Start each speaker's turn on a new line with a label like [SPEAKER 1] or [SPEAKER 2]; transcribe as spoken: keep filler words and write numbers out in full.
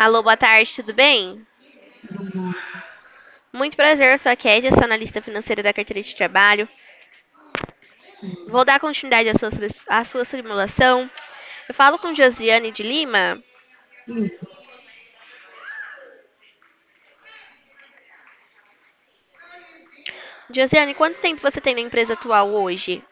[SPEAKER 1] Alô, boa tarde, tudo bem?
[SPEAKER 2] Tudo bom?
[SPEAKER 1] Muito prazer, eu sou a Kédia, sou analista financeira da carteira de trabalho.
[SPEAKER 2] Sim.
[SPEAKER 1] Vou dar continuidade à sua, à sua simulação. Eu falo com Josiane de Lima.
[SPEAKER 2] Isso.
[SPEAKER 1] Josiane, quanto tempo você tem na empresa atual hoje?